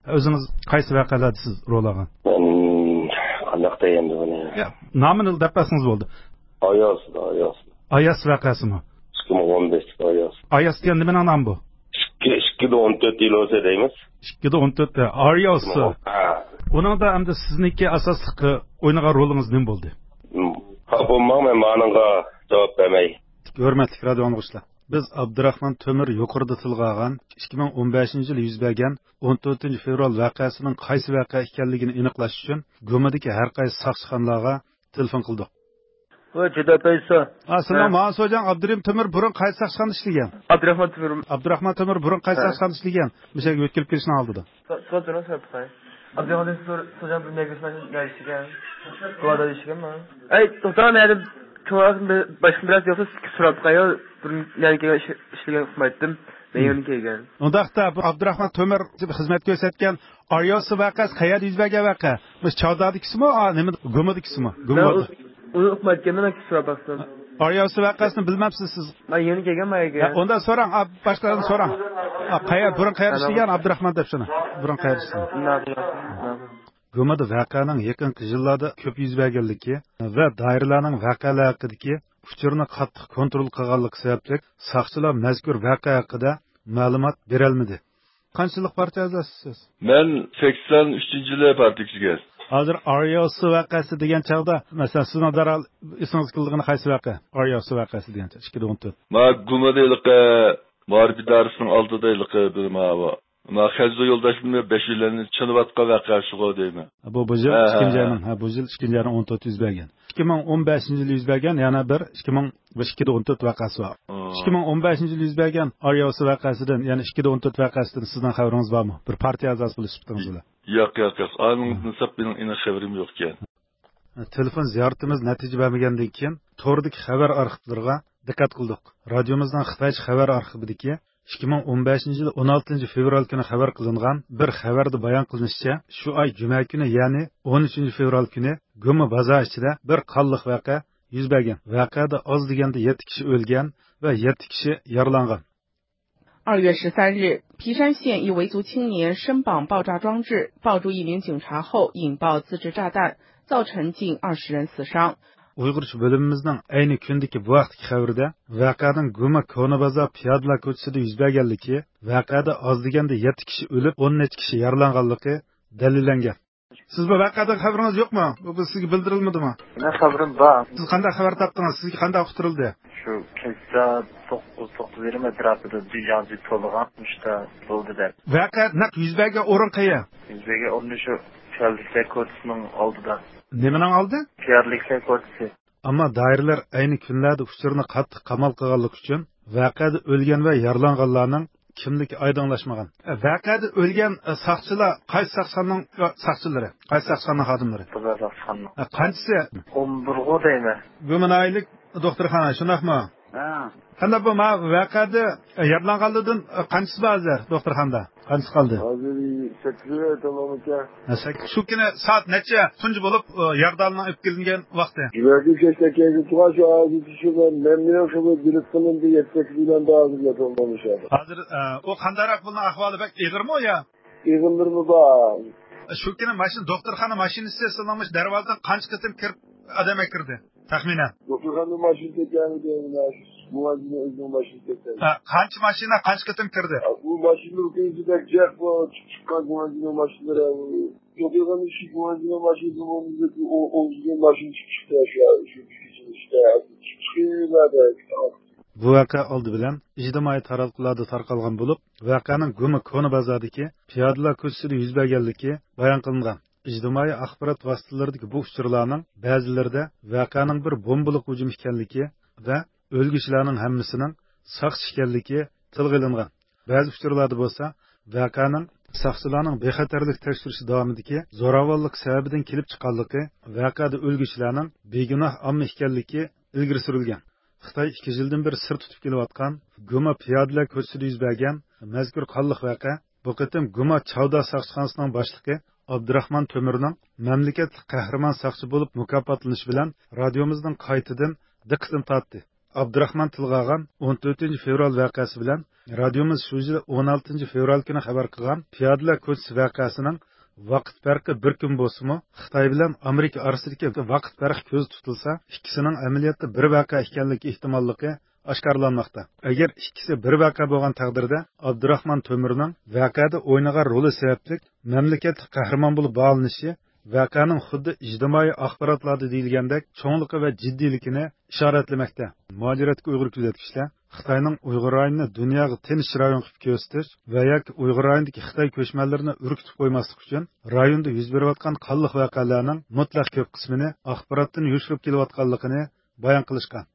O'zingiz qaysi voqealarda siz rol olgan? Men qanday endi buni? Nomini depasınız bo'ldi. Ayas. Ayas voqeasimi? 2015 Ayas. Ayas degan nima nom bu? 2014 yil o'tsa deymiz. 2014 Ayas. Onunda hamda sizniki asosli o'ynagan rolingiz nima bo'ldi? Bo'lmam, men bunga javob bermay. Hurmatli radio anglag'uchilar. Biz Abdurahmon Temir yuqorida tilga olgan 2015-yil yuz bergan 14 fevral voqeasining qaysi voqea ekanligini aniqlash uchun Go'madagi har qaysi soqchixonalarga telefon qildik. Voy, juda paysa. Assalomu alaykum, so'jan Abdurim Temir burun qaysi soqchixonada ishlagan? Abdurahmon Temir burun qaysi soqchixonada ishlagan? Mishaga o'tkilib kelishni oldida. So'zini so'rayapman. Abdurahmon so'jan bir negizmashga ishlagan. Quvada ishlaganmi? Ey, to'xtama, men başka biraz yoksa so'rab qo'yay, bir yerga ishlagan hukmaydim. Men yana kelgan. Undaqda Abdurahmon Temir xizmat ko'rsatgan Aryos voqeasi qayerda yuz bergan voqea? Biz Chawdadikisimi, nima Go'madikisimi? Go'mad. Uni hukmayotgandan so'rab baqsam. Aryos voqeasini bilmabsiz siz. Men yana kelgan mayga. Unda so'rang, boshqalardan so'rang. Qayerda ishlagan Abdurahmon deb shuni. Burun qayerda ishlagan? Go'mada voqeaning yaqinqi yillarda ko'p yuz berganligi va doiralarning voqealar haqidagi uchurni qattiq kontrol qilganligi sababli soqchilar mazkur voqea haqida ma'lumot berolmadi. Qanchalik partiya a'zosisiz? Men 83-yil partiyasiga. Hozir Aryos voqeasi degan chog'da, masalan, sizning daral esingiz keldigani qaysi voqea? Aryos voqeasi degan 2014. Ma Go'madayliqqa ma'rif idorasining oldidayliqqa bir ma'va. Ma Xazzo yo'ldashimni 5 yillarni chinivatgan voqea shugo deyman. Bu yil 2-yil 14 yuz bergan. 2015-yil yuz bergan yana bir 2014 voqeasi bor. 2015-yil yuz bergan Aryos voqeasidan, ya'ni 2014 voqeasidan sizning xabaringiz bormi? Bir partiya a'zosi bo'lib chiqdingizlar. Yo'q. Aning nisab mening aniq xabarim yo'q ekan. Telefon ziyoratimiz natija bermagandan keyin to'rdagi xabar arxivlariga diqqat qildik. Radiomizning Xitoy xabar arxividagi 2015-yil 16 fevral kuni xabar qilingan bir xabarda bayon qilinishicha, shu oy juma kuni, ya'ni 13 fevral kuni Go'ma bozor ichida bir qonliq voqea yuz bergan. Voqeada oz deganda 7 kishi o'lgan va 7 kishi yaralangan. 2月13日，皮山县一维族青年身绑爆炸装置，抱住一名警察后引爆自制炸弹，造成近20人死伤。 Uyg'urcha bo'limimizning ayni kundagi bu vaqtdagi xabarida voqeaning Go'ma Konobozor piyodalar ko'chasida yuz berganligi, voqeada oz deganda 7 kishi o'lib, 10 necha kishi yaralanganligi dalillangan. Siz bu voqeadan xabaringiz yo'qmi? Bu sizga bildirilmadimi? Men xabarim bor. Siz qanday xabar topdingiz? Sizga qanday uqtirildi? Shu kecha 9:20 atrofida dijanji to'lg'an ishda bo'ldi deb. Voqea naq yuz bergan o'rin qayerda? Yuz bergan o'rin shu Piyodalar ko'chasining oldida. Nimaning oldi? Piyodalar ko'chasi. Ammo doiralar ayni kunlarda uchurni qattiq qamal qilganlik uchun voqeada o'lgan va yaralanganlarning kimligi oydinlashmagan. Voqeada o'lgan soqchilar qaysi soqchining soqchilari? Qaysi soqchining xodimlari? Qanchasi? 11 deyman. Go'manaylik doktorxona, shundaqmi? Ha. Qanday bu voqeada yaralanganlardan qanchasi ba'zi doktorxonada? Qanchasi qoldi? Hozir 8 tamom ekan. Shu kuni soat necha tunji bo'lib yordamdan o'tkazilgan vaqti? Yuvardi kechdagi turgan hozir tushgan men shu bilib qilindi 7 bilan hozirga to'lmoqishadi. Hozir o qandayroq buning ahvoli bak ig'irmi yo? Ig'irmi bor? Shu kuni mashina doktorxona mashinasi salonmish darvozadan qancha qitim kirib odam kirdi? Taxminan. Doktorxona mashinasi ekanida muazzin o'zining mashinasi. Qancha mashina qancha qitim kirdi? Bu mashina o'zida jak bor, chiqqan muazzin mashinalari. Doktorxona ishik muazzin mashinasi o'zining mashinasi chiqdi shu ishda. Bu voqea oldi bilan ijtimoiy tarmoqlarda tarqalgan bo'lib, voqeaning Go'ma Konobozordagi piyodalar ko'chasida yuz berganligi bayon qilingan. İctimai axborot vositalaridagi bu uchurlarning ba'zilarida voqeaning bir bombalik hujum ekanligi va o'lgishlarning hammasining soqchi ekanligi tilga olingan. Ba'zi uchurlarda bo'lsa, voqeaning soqchilarning bexatarlik tekshirishi davomidagi zo'ravonlik sababidan kelib chiqqanligi, voqeada o'lgishlarning begunoh omma ekanligi ilgari surilgan. Xitoy 2 yildan beri sir tutib kelayotgan Go'ma piyodalar ko'chasida yuz bergan mazkur qonliq voqea bu qitim Go'ma Chawda soqchixonasining boshlig'i Abdurahmon Temirning mamlakat qahramon soqchi bo'lib mukofotlanishi bilan radiomizning qaytidan diqqatini tortdi. Abdurahman Tilg'ag'an 14 fevral voqeasi bilan radiomiz shu yil 16 fevral kuni xabar qilgan piyodalar ko'chasi voqeasining vaqt farqi bir kun bo'lsa-mu, Xitoy bilan Amerika orasidagi vaqt farqi ko'z tutilsa, ikkisining amaliyotda bir voqea ekanligi ehtimolligi oshkorlanmoqda. Agar ikkisi bir voqea bo'lgan taqdirda, Abdurahman To'mirning voqeada o'ynagan roli sababli mamlakatlik qahramon bo'lib bog'lanishi voqeaning xuddi ijtimoiy axborotlarda deyilgandek cho'ngligi va jiddiyligini ishoratlamoqda. Muajiratga Uyg'ur kuzatuvchilar Xitoyning Uyg'ur rayonini dunyoga tinish rayon qilib ko'rsatish va yoki Uyg'ur rayonidagi Xitoy ko'chmanlarini urkitib qo'ymaslik uchun rayonda yuz berayotgan qonliq voqealarning mutlaq ko'p qismini axborotdan yushirib kelayotganligini bayon qilishgan.